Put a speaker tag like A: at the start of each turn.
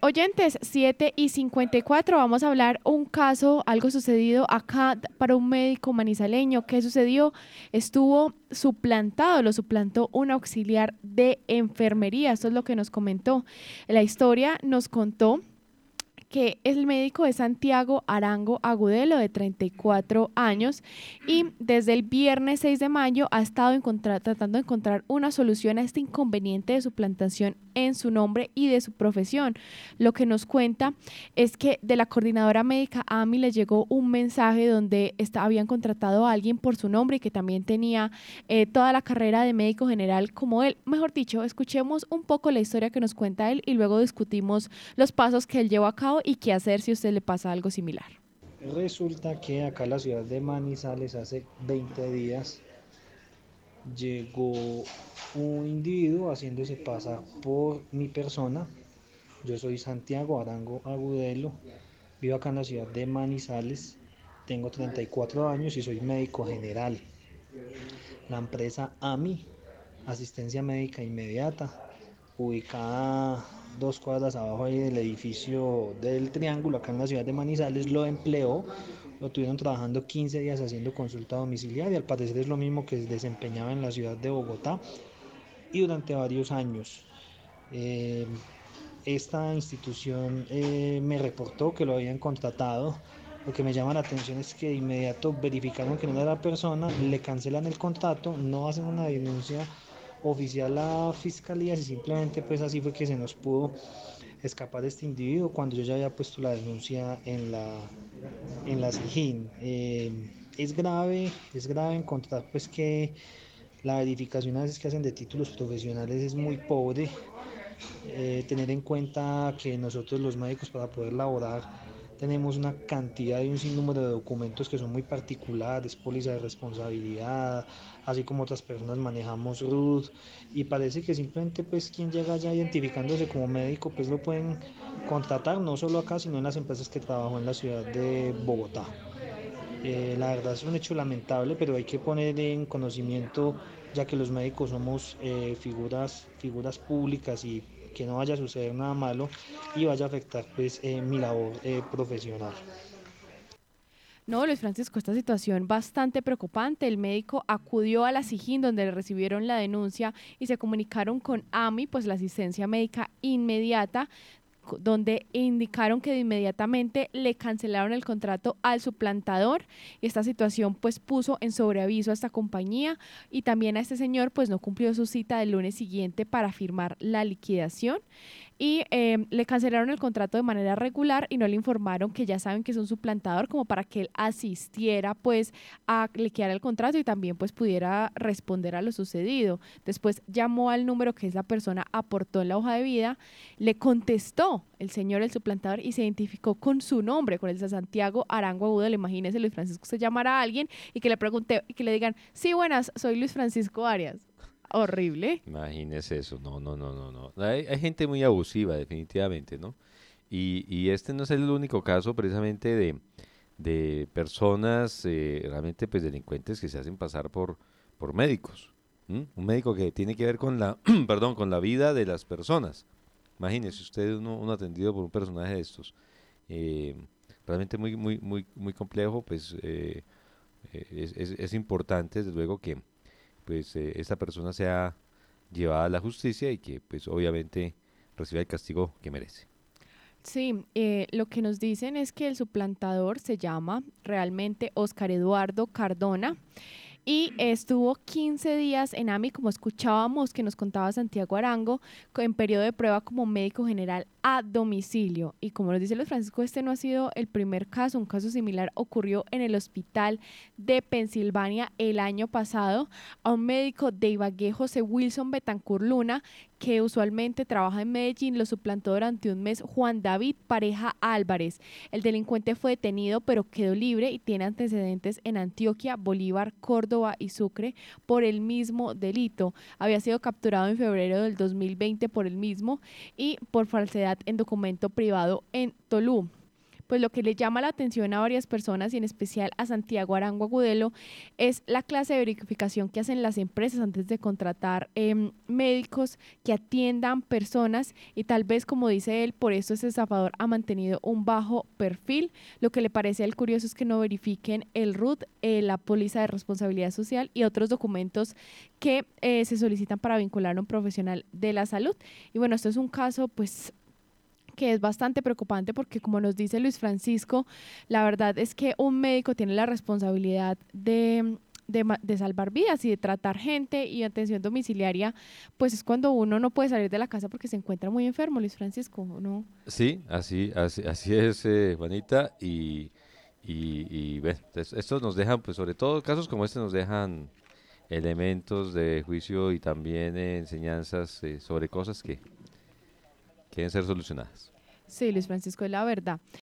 A: Oyentes, 7:54, vamos a hablar un caso, algo sucedido acá para un médico manizaleño. ¿Qué sucedió? Estuvo suplantado, lo suplantó un auxiliar de enfermería, eso es lo que nos comentó. La historia nos contó que el médico es Santiago Arango Agudelo, de 34 años, y desde el viernes 6 de mayo ha estado tratando de encontrar una solución a este inconveniente de suplantación en su nombre y de su profesión. Lo que nos cuenta es que de la coordinadora médica AMI le llegó un mensaje donde habían contratado a alguien por su nombre y que también tenía toda la carrera de médico general como él. Mejor dicho, escuchemos un poco la historia que nos cuenta él y luego discutimos los pasos que él llevó a cabo y qué hacer si a usted le pasa algo similar.
B: Resulta que acá en la ciudad de Manizales hace 20 días llegó un individuo haciéndose pasar por mi persona. Yo soy Santiago Arango Agudelo, vivo acá en la ciudad de Manizales, tengo 34 años y soy médico general. La empresa AMI, Asistencia Médica Inmediata, ubicada 2 cuadras abajo ahí del edificio del Triángulo, acá en la ciudad de Manizales, lo empleó. Lo tuvieron trabajando 15 días haciendo consulta domiciliaria. Al parecer es lo mismo que desempeñaba en la ciudad de Bogotá y durante varios años. Eh, Esta institución me reportó que lo habían contratado. Lo que me llama la atención es que de inmediato verificaron que no era la persona, le cancelan el contrato, no hacen una denuncia oficial a fiscalía, y simplemente pues así fue que se nos pudo escapar este individuo cuando yo ya había puesto la denuncia en la SIJIN. Es grave encontrar pues que la verificación a veces que hacen de títulos profesionales es muy pobre. Tener en cuenta que nosotros los médicos para poder laborar tenemos una cantidad y un sinnúmero de documentos que son muy particulares, póliza de responsabilidad, así como otras personas manejamos RUT, y parece que simplemente pues quien llega ya identificándose como médico pues lo pueden contratar no solo acá sino en las empresas que trabajo en la ciudad de Bogotá. La verdad es un hecho lamentable, pero hay que poner en conocimiento, ya que los médicos somos figuras públicas, y que no vaya a suceder nada malo y vaya a afectar pues mi labor profesional.
A: No, Luis Francisco, esta situación bastante preocupante. El médico acudió a la SIJIN donde le recibieron la denuncia y se comunicaron con AMI, pues la asistencia médica inmediata, donde indicaron que de inmediatamente le cancelaron el contrato al suplantador. Esta situación pues puso en sobreaviso a esta compañía y también a este señor pues no cumplió su cita del lunes siguiente para firmar la liquidación y le cancelaron el contrato de manera regular y no le informaron que ya saben que es un suplantador como para que él asistiera pues a liquidar el contrato y también pues pudiera responder a lo sucedido. Después llamó al número que esa persona aportó en la hoja de vida, le contestó el señor el suplantador y se identificó con su nombre, con el de Santiago Arango Agudelo. Imagínese Luis Francisco se llamara a alguien y que le pregunte y que le digan, sí, buenas, soy Luis Francisco Arias. Horrible.
C: Imagínese eso, no, no, no, no, no. Hay gente muy abusiva, definitivamente, ¿no? Y este no es el único caso precisamente de personas realmente pues delincuentes que se hacen pasar por médicos. ¿M? Un médico que tiene que ver con la, perdón, con la vida de las personas. Imagínese usted uno atendido por un personaje de estos. Eh, Realmente muy, muy, muy, muy complejo, pues es importante, desde luego, que pues esta persona sea llevada a la justicia y que pues obviamente reciba el castigo que merece.
A: Sí, lo que nos dicen es que el suplantador se llama realmente Oscar Eduardo Cardona y estuvo 15 días en AMI, como escuchábamos que nos contaba Santiago Arango, en periodo de prueba como médico general a domicilio. Y como nos dice Luis Francisco, este no ha sido el primer caso, un caso similar ocurrió en el hospital de Pensilvania el año pasado a un médico de Ibagué, José Wilson Betancur Luna, que usualmente trabaja en Medellín, lo suplantó durante un mes Juan David Pareja Álvarez. El delincuente fue detenido pero quedó libre y tiene antecedentes en Antioquia, Bolívar, Córdoba y Sucre por el mismo delito. Había sido capturado en febrero del 2020 por el mismo y por falsedad en documento privado en Tolú. pues lo que le llama la atención a varias personas y en especial a Santiago Arango Agudelo es la clase de verificación que hacen las empresas antes de contratar médicos que atiendan personas y tal vez, como dice él, por eso ese estafador ha mantenido un bajo perfil. Lo que le parece a él curioso es que no verifiquen el RUT, la póliza de responsabilidad social y otros documentos que se solicitan para vincular a un profesional de la salud. Y bueno, esto es un caso pues que es bastante preocupante porque como nos dice Luis Francisco, la verdad es que un médico tiene la responsabilidad de salvar vidas y de tratar gente, y atención domiciliaria, pues es cuando uno no puede salir de la casa porque se encuentra muy enfermo, Luis Francisco, ¿no?
C: Sí, así es, Juanita, y bueno, estos nos dejan, pues sobre todo casos como este nos dejan elementos de juicio y también enseñanzas sobre cosas que deben ser solucionadas.
A: Sí, Luis Francisco, es la verdad.